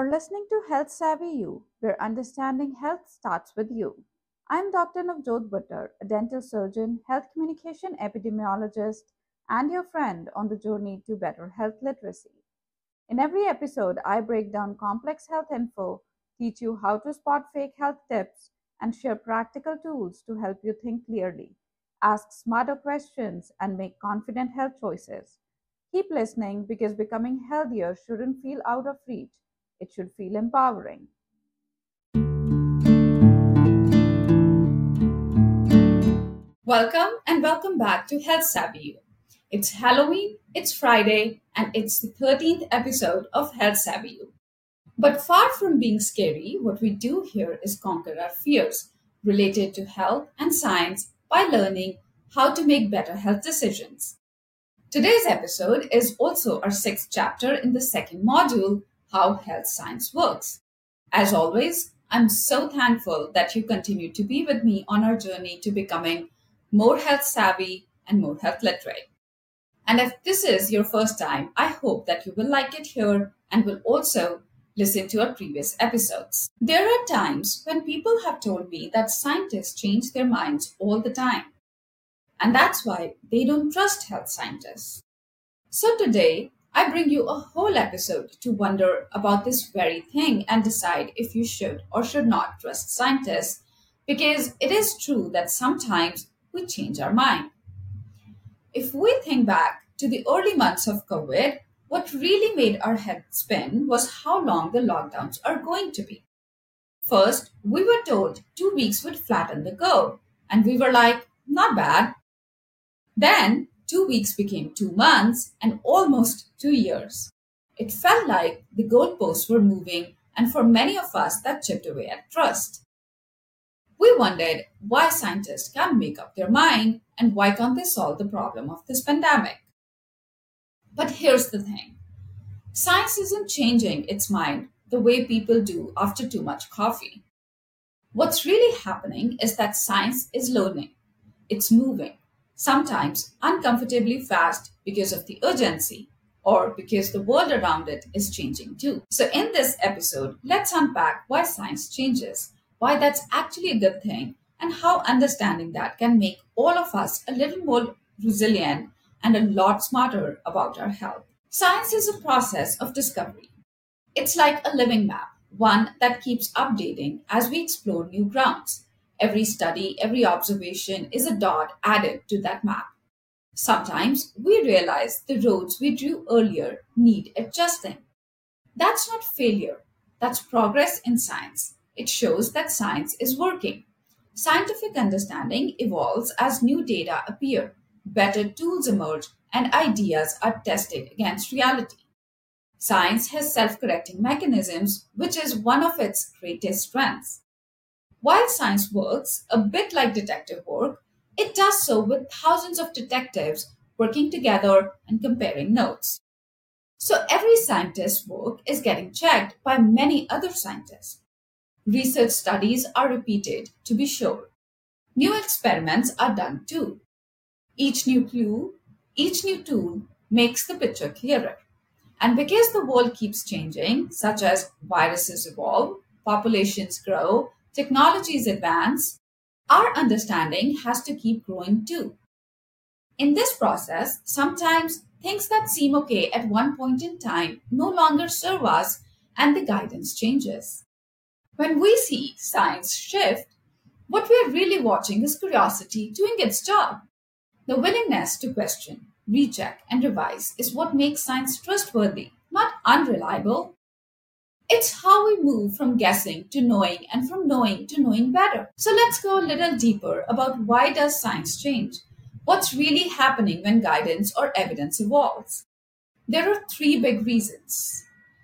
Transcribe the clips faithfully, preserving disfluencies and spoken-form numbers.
You're listening to Health Savvy You, where understanding health starts with you. I'm Doctor Navjot Buttar, a dental surgeon, health communication epidemiologist, and your friend on the journey to better health literacy. In every episode, I break down complex health info, teach you how to spot fake health tips, and share practical tools to help you think clearly, ask smarter questions, and make confident health choices. Keep listening because becoming healthier shouldn't feel out of reach, it should feel empowering. Welcome and welcome back to Health Savvy You. It's Halloween, it's Friday, and it's the thirteenth episode of Health Savvy You. But far from being scary, what we do here is conquer our fears related to health and science by learning how to make better health decisions. Today's episode is also our sixth chapter in the second module, How Health Science Works. As always, I'm so thankful that you continue to be with me on our journey to becoming more health savvy and more health literate. And if this is your first time, I hope that you will like it here and will also listen to our previous episodes. There are times when people have told me that scientists change their minds all the time. And that's why they don't trust health scientists. So today, I bring you a whole episode to wonder about this very thing and decide if you should or should not trust scientists, because it is true that sometimes we change our mind. If we think back to the early months of COVID, what really made our head spin was how long the lockdowns are going to be. First, we were told two weeks would flatten the curve, and we were like, not bad. Then, two weeks became two months and almost two years. It felt like the goalposts were moving, and for many of us, that chipped away at trust. We wondered why scientists can't make up their mind and why can't they solve the problem of this pandemic. But here's the thing. Science isn't changing its mind the way people do after too much coffee. What's really happening is that science is learning. It's moving. Sometimes uncomfortably fast because of the urgency or because the world around it is changing too. So in this episode, let's unpack why science changes, why that's actually a good thing, and how understanding that can make all of us a little more resilient and a lot smarter about our health. Science is a process of discovery. It's like a living map, one that keeps updating as we explore new grounds. Every study, every observation is a dot added to that map. Sometimes we realize the roads we drew earlier need adjusting. That's not failure, that's progress in science. It shows that science is working. Scientific understanding evolves as new data appear, better tools emerge, and ideas are tested against reality. Science has self correcting mechanisms, which is one of its greatest strengths. While science works a bit like detective work, it does so with thousands of detectives working together and comparing notes. So every scientist's work is getting checked by many other scientists. Research studies are repeated to be sure. New experiments are done too. Each new clue, each new tool makes the picture clearer. And because the world keeps changing, such as viruses evolve, populations grow, technologies advance, our understanding has to keep growing too. In this process, sometimes things that seem okay at one point in time no longer serve us and the guidance changes. When we see science shift, what we're really watching is curiosity doing its job. The willingness to question, recheck, and revise is what makes science trustworthy, not unreliable. It's how we move from guessing to knowing and from knowing to knowing better. So let's go a little deeper about why does science change? What's really happening when guidance or evidence evolves? There are three big reasons.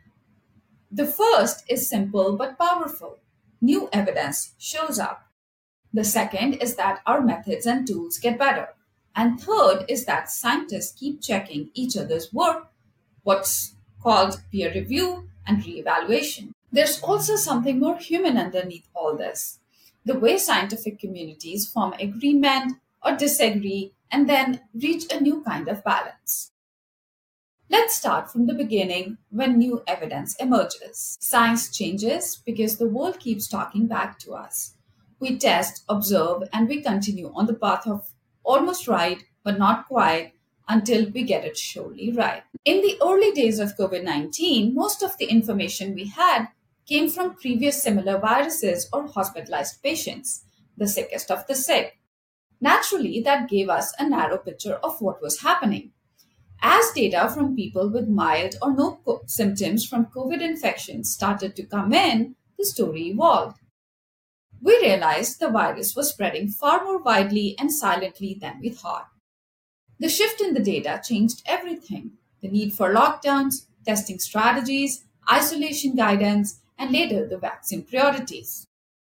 The first is simple but powerful. New evidence shows up. The second is that our methods and tools get better. And third is that scientists keep checking each other's work, what's called peer review and reevaluation. There's also something more human underneath all this. The way scientific communities form agreement or disagree and then reach a new kind of balance. Let's start from the beginning when new evidence emerges. Science changes because the world keeps talking back to us. We test, observe, and we continue on the path of almost right, but not quite, until we get it surely right. In the early days of COVID nineteen, most of the information we had came from previous similar viruses or hospitalized patients, the sickest of the sick. Naturally, that gave us a narrow picture of what was happening. As data from people with mild or no co- symptoms from COVID infections started to come in, the story evolved. We realized the virus was spreading far more widely and silently than we thought. The shift in the data changed everything: the need for lockdowns, testing strategies, isolation guidance, and later the vaccine priorities.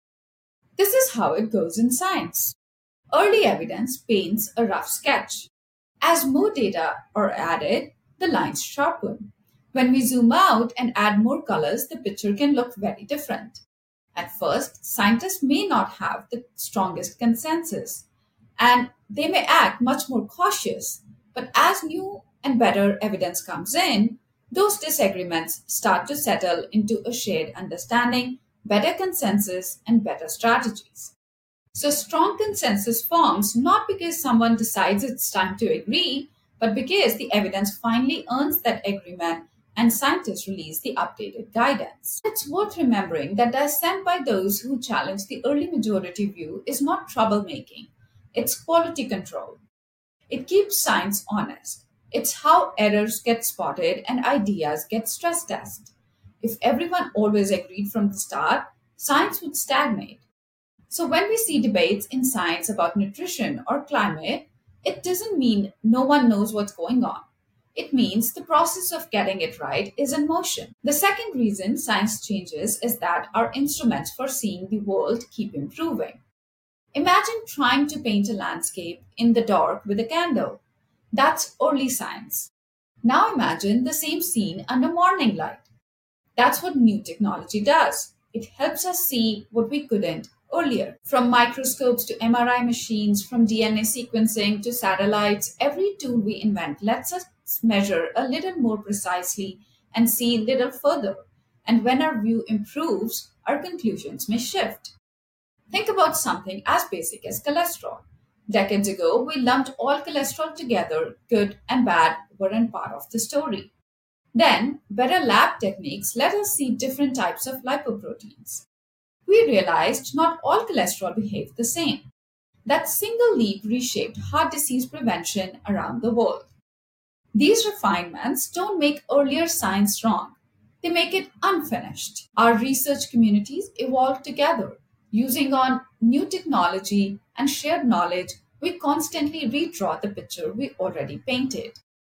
This is how it goes in science. Early evidence paints a rough sketch. As more data are added, the lines sharpen. When we zoom out and add more colors, the picture can look very different. At first, scientists may not have the strongest consensus, and they may act much more cautious. But as new and better evidence comes in, those disagreements start to settle into a shared understanding, better consensus, and better strategies. So, strong consensus forms not because someone decides it's time to agree, but because the evidence finally earns that agreement and scientists release the updated guidance. It's worth remembering that dissent by those who challenge the early majority view is not troublemaking, it's quality control. It keeps science honest. It's how errors get spotted and ideas get stress tested. If everyone always agreed from the start, science would stagnate. So, when we see debates in science about nutrition or climate, it doesn't mean no one knows what's going on. It means the process of getting it right is in motion. The second reason science changes is that our instruments for seeing the world keep improving. Imagine trying to paint a landscape in the dark with a candle. That's early science. Now imagine the same scene under morning light. That's what new technology does. It helps us see what we couldn't earlier. From microscopes to M R I machines, from D N A sequencing to satellites, every tool we invent lets us measure a little more precisely and see a little further. And when our view improves, our conclusions may shift. Think about something as basic as cholesterol. Decades ago, we lumped all cholesterol together, good and bad weren't part of the story. Then, better lab techniques let us see different types of lipoproteins. We realized not all cholesterol behaved the same. That single leap reshaped heart disease prevention around the world. These refinements don't make earlier science wrong, they make it unfinished. Our research communities evolved together. Using on new technology and shared knowledge, we constantly redraw the picture we already painted.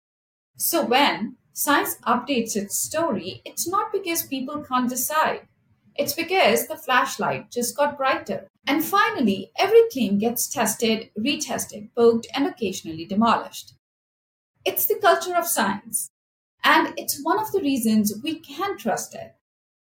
So when science updates its story, it's not because people can't decide. It's because the flashlight just got brighter. And finally, every claim gets tested, retested, poked, and occasionally demolished. It's the culture of science, and it's one of the reasons we can trust it.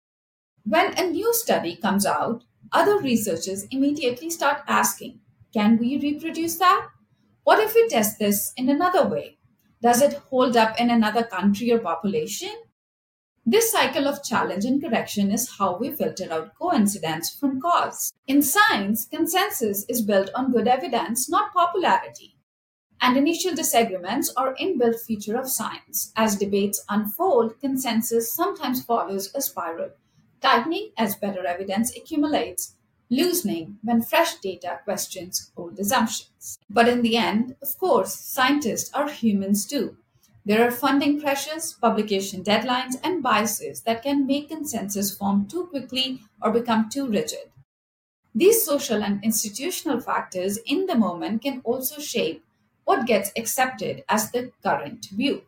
When a new study comes out, other researchers immediately start asking, can we reproduce that? What if we test this in another way? Does it hold up in another country or population? This cycle of challenge and correction is how we filter out coincidence from cause. In science, consensus is built on good evidence, not popularity. And initial disagreements are inbuilt feature of science. As debates unfold, consensus sometimes follows a spiral, tightening as better evidence accumulates, loosening when fresh data questions old assumptions. But in the end, of course, scientists are humans too. There are funding pressures, publication deadlines, and biases that can make consensus form too quickly or become too rigid. These social and institutional factors in the moment can also shape what gets accepted as the current view.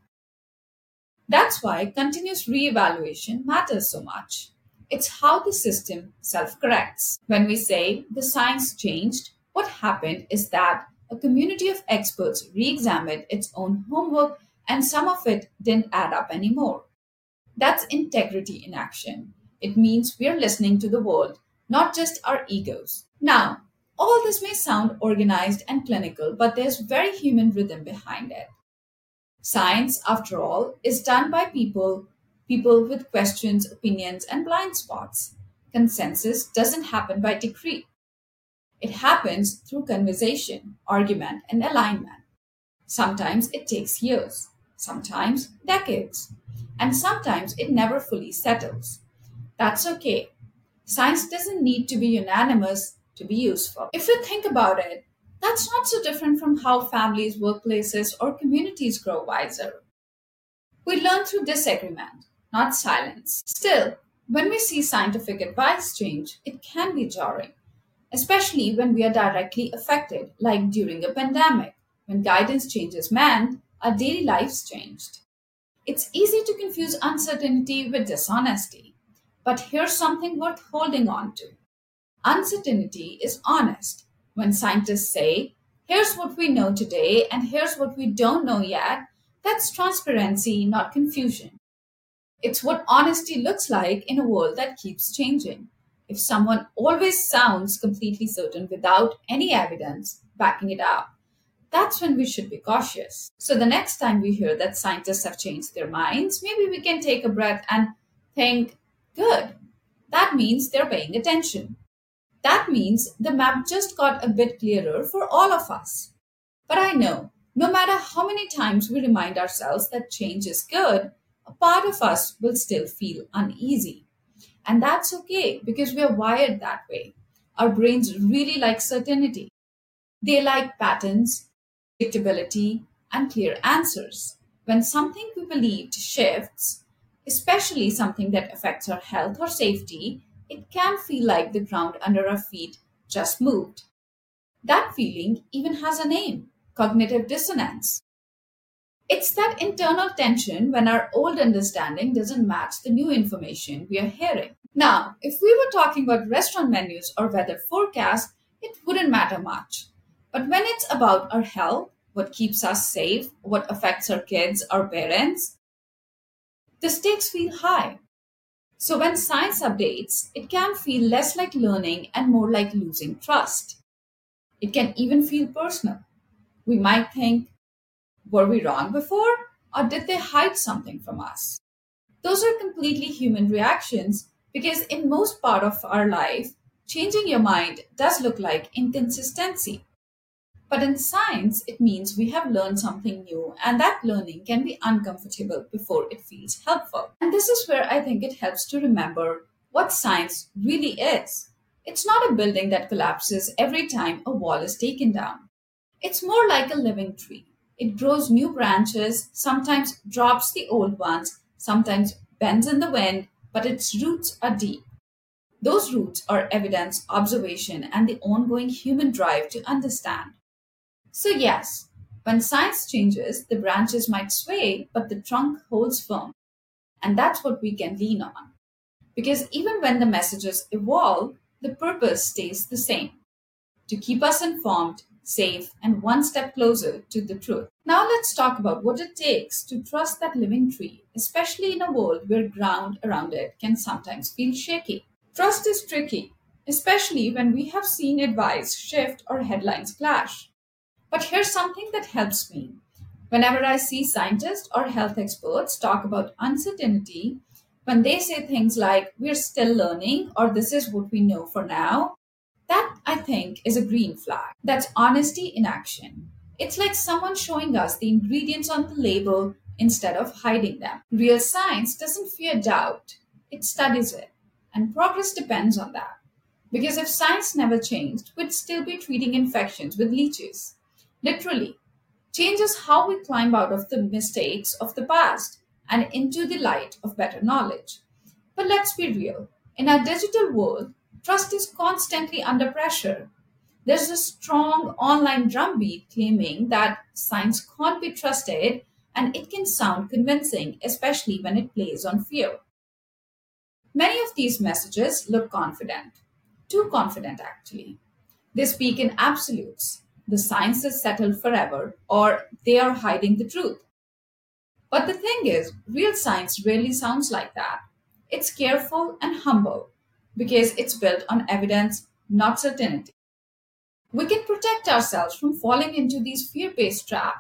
That's why continuous reevaluation matters so much. It's how the system self corrects. When we say the science changed, what happened is that a community of experts re examined its own homework and some of it didn't add up anymore. That's integrity in action. It means we're listening to the world, not just our egos. Now, all this may sound organized and clinical, but there's very human rhythm behind it. Science, after all, is done by people, people with questions, opinions, and blind spots. Consensus doesn't happen by decree. It happens through conversation, argument, and alignment. Sometimes it takes years, sometimes decades, and sometimes it never fully settles. That's okay. Science doesn't need to be unanimous to be useful. If you think about it, that's not so different from how families, workplaces, or communities grow wiser. We learn through disagreement, not silence. Still, when we see scientific advice change, it can be jarring, especially when we are directly affected, like during a pandemic, when guidance changes meant our daily lives changed. It's easy to confuse uncertainty with dishonesty. But here's something worth holding on to. Uncertainty is honest. When scientists say, here's what we know today and here's what we don't know yet, that's transparency, not confusion. It's what honesty looks like in a world that keeps changing. If someone always sounds completely certain without any evidence backing it up, that's when we should be cautious. So the next time we hear that scientists have changed their minds, maybe we can take a breath and think, good, that means they're paying attention. That means the map just got a bit clearer for all of us. But I know, no matter how many times we remind ourselves that change is good, a part of us will still feel uneasy. And that's okay because we are wired that way. Our brains really like certainty. They like patterns, predictability, and clear answers. When something we believed shifts, especially something that affects our health or safety, it can feel like the ground under our feet just moved. That feeling even has a name: cognitive dissonance. It's that internal tension when our old understanding doesn't match the new information we are hearing. Now, if we were talking about restaurant menus or weather forecasts, it wouldn't matter much. But when it's about our health, what keeps us safe, what affects our kids, our parents, the stakes feel high. So when science updates, it can feel less like learning and more like losing trust. It can even feel personal. We might think, were we wrong before? Or did they hide something from us? Those are completely human reactions because in most part of our life, changing your mind does look like inconsistency. But in science, it means we have learned something new, and that learning can be uncomfortable before it feels helpful. And this is where I think it helps to remember what science really is. It's not a building that collapses every time a wall is taken down. It's more like a living tree. It grows new branches, sometimes drops the old ones, sometimes bends in the wind, but its roots are deep. Those roots are evidence, observation, and the ongoing human drive to understand. So, yes, when science changes, the branches might sway, but the trunk holds firm. And that's what we can lean on. Because even when the messages evolve, the purpose stays the same: to keep us informed, safe, and one step closer to the truth. Now, let's talk about what it takes to trust that living tree, especially in a world where ground around it can sometimes feel shaky. Trust is tricky, especially when we have seen advice shift or headlines clash. But here's something that helps me. Whenever I see scientists or health experts talk about uncertainty, when they say things like, we're still learning, or this is what we know for now, that I think is a green flag. That's honesty in action. It's like someone showing us the ingredients on the label instead of hiding them. Real science doesn't fear doubt, it studies it. And progress depends on that. Because if science never changed, we'd still be treating infections with leeches. Literally, change is how we climb out of the mistakes of the past and into the light of better knowledge. But let's be real. In our digital world, trust is constantly under pressure. There's a strong online drumbeat claiming that science can't be trusted, and it can sound convincing, especially when it plays on fear. Many of these messages look confident, too confident actually. They speak in absolutes. The science is settled forever, or they are hiding the truth. But the thing is, real science rarely sounds like that. It's careful and humble because it's built on evidence, not certainty. We can protect ourselves from falling into these fear based traps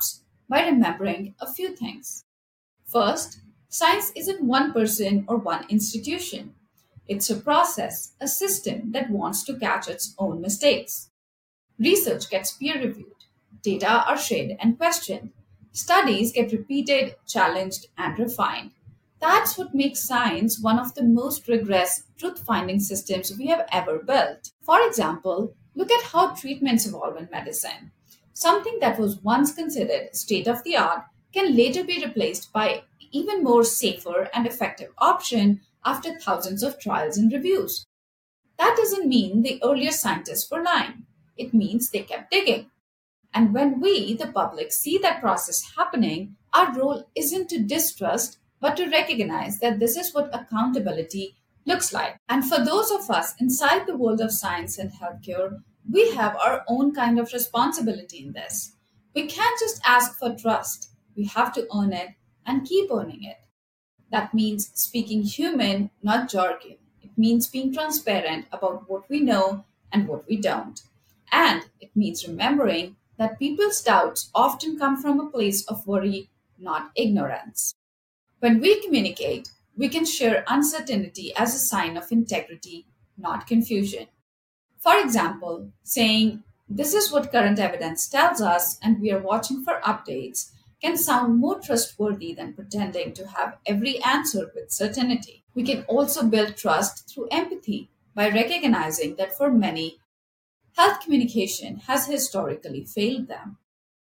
by remembering a few things. First, science isn't one person or one institution. It's a process, a system that wants to catch its own mistakes. Research gets peer reviewed, data are shared and questioned, studies get repeated, challenged, and refined. That's what makes science one of the most rigorous truth finding systems we have ever built. For example, look at how treatments evolve in medicine. Something that was once considered state of the art can later be replaced by even more safer and effective option after thousands of trials and reviews. That doesn't mean the earlier scientists were lying. It means they kept digging. And when we, the public, see that process happening, our role isn't to distrust, but to recognize that this is what accountability looks like. And for those of us inside the world of science and healthcare, we have our own kind of responsibility in this. We can't just ask for trust, we have to earn it and keep earning it. That means speaking human, not jargon. It means being transparent about what we know and what we don't. And it means remembering that people's doubts often come from a place of worry, not ignorance. When we communicate, we can share uncertainty as a sign of integrity, not confusion. For example, saying, "This is what current evidence tells us, and we are watching for updates," can sound more trustworthy than pretending to have every answer with certainty. We can also build trust through empathy by recognizing that for many, health communication has historically failed them.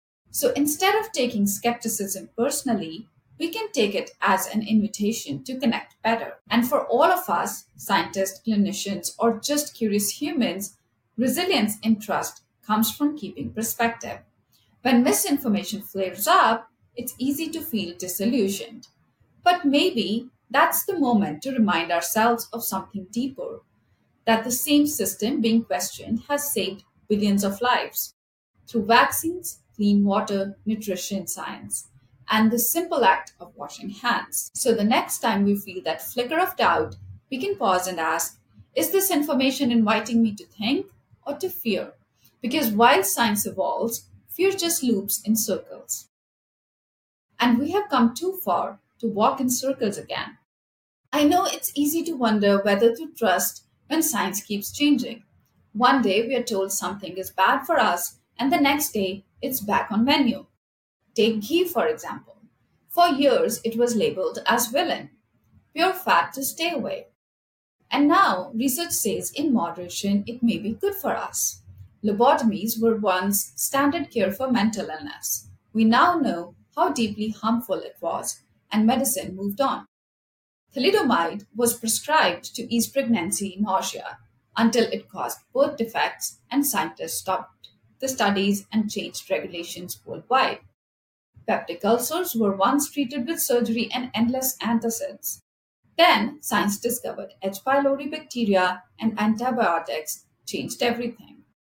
So instead of taking skepticism personally, we can take it as an invitation to connect better. And for all of us, scientists, clinicians, or just curious humans, resilience in trust comes from keeping perspective. When misinformation flares up, it's easy to feel disillusioned. But maybe that's the moment to remind ourselves of something deeper, that the same system being questioned has saved billions of lives through vaccines, clean water, nutrition science, and the simple act of washing hands. So the next time we feel that flicker of doubt, we can pause and ask, is this information inviting me to think or to fear? Because while science evolves, fear just loops in circles. And we have come too far to walk in circles again. I know it's easy to wonder whether to trust when science keeps changing. One day we are told something is bad for us, and the next day it's back on menu. Take ghee, for example. For years it was labeled as villain, pure fat to stay away. And now research says in moderation it may be good for us. Lobotomies were once standard care for mental illness. We now know how deeply harmful it was, and medicine moved on. Thalidomide was prescribed to ease pregnancy nausea until it caused birth defects, and scientists stopped the studies and changed regulations worldwide. Peptic ulcers were once treated with surgery and endless antacids. Then science discovered H. pylori bacteria and antibiotics changed everything.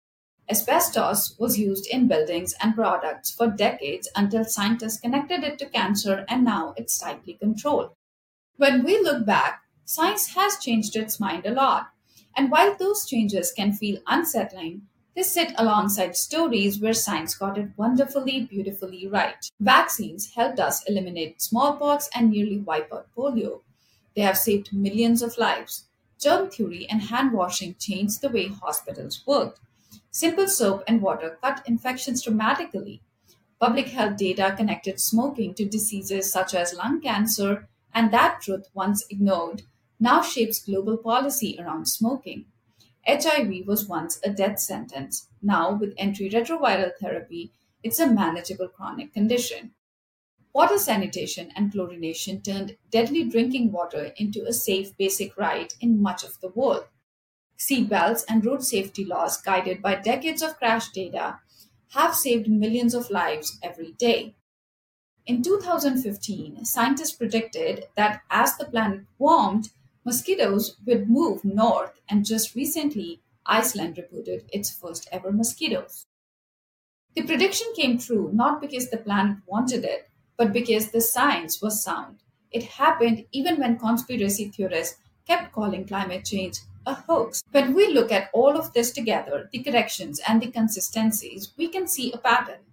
Asbestos was used in buildings and products for decades until scientists connected it to cancer, and now it's tightly controlled. When we look back, science has changed its mind a lot. And while those changes can feel unsettling, they sit alongside stories where science got it wonderfully, beautifully right. Vaccines helped us eliminate smallpox and nearly wipe out polio. They have saved millions of lives. Germ theory and hand washing changed the way hospitals worked. Simple soap and water cut infections dramatically. Public health data connected smoking to diseases such as lung cancer, and that truth, once ignored, now shapes global policy around smoking. H I V was once a death sentence. Now, with antiretroviral therapy, it's a manageable chronic condition. Water sanitation and chlorination turned deadly drinking water into a safe basic right in much of the world. Seatbelts and road safety laws, guided by decades of crash data, have saved millions of lives every day. In two thousand fifteen, scientists predicted that as the planet warmed, mosquitoes would move north, and just recently, Iceland reported its first ever mosquitoes. The prediction came true not because the planet wanted it, but because the science was sound. It happened even when conspiracy theorists kept calling climate change a hoax. When we look at all of this together, the corrections and the consistencies, we can see a pattern.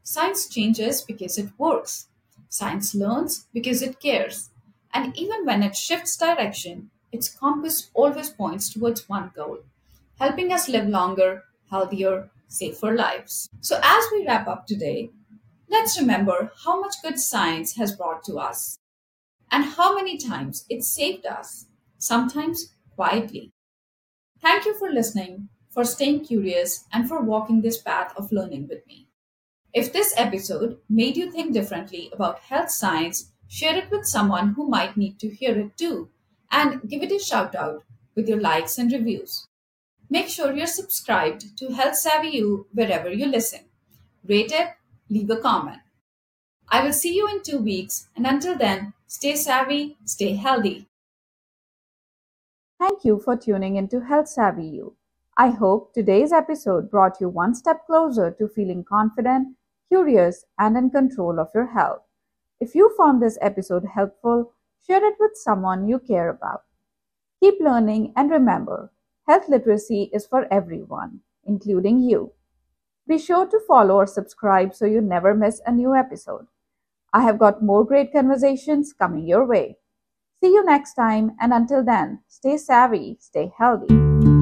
Science changes because it works. Science learns because it cares. And even when it shifts direction, its compass always points towards one goal: helping us live longer, healthier, safer lives. So, as we wrap up today, let's remember how much good science has brought to us and how many times it saved us, sometimes quietly. Thank you for listening, for staying curious, and for walking this path of learning with me. If this episode made you think differently about health science, share it with someone who might need to hear it too, and give it a shout out with your likes and reviews. Make sure you're subscribed to Health Savvy You wherever you listen. Rate it, leave a comment. I will see you in two weeks, and until then, stay savvy, stay healthy. Thank you for tuning into Health Savvy You. I hope today's episode brought you one step closer to feeling confident, curious, and in control of your health. If you found this episode helpful, share it with someone you care about. Keep learning and remember, health literacy is for everyone, including you. Be sure to follow or subscribe so you never miss a new episode. I have got more great conversations coming your way. See you next time, and until then, stay savvy, stay healthy.